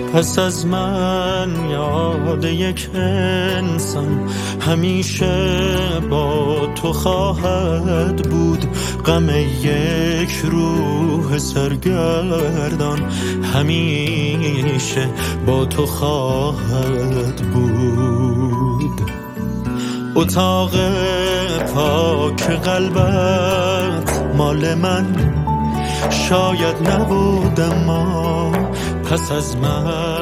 پس از من یاد یک انسان همیشه با تو خواهد بود. غم یک روح سرگردان همیشه با تو خواهد بود. اتاق پاک قلبت مال من شاید نبود، اما پس از من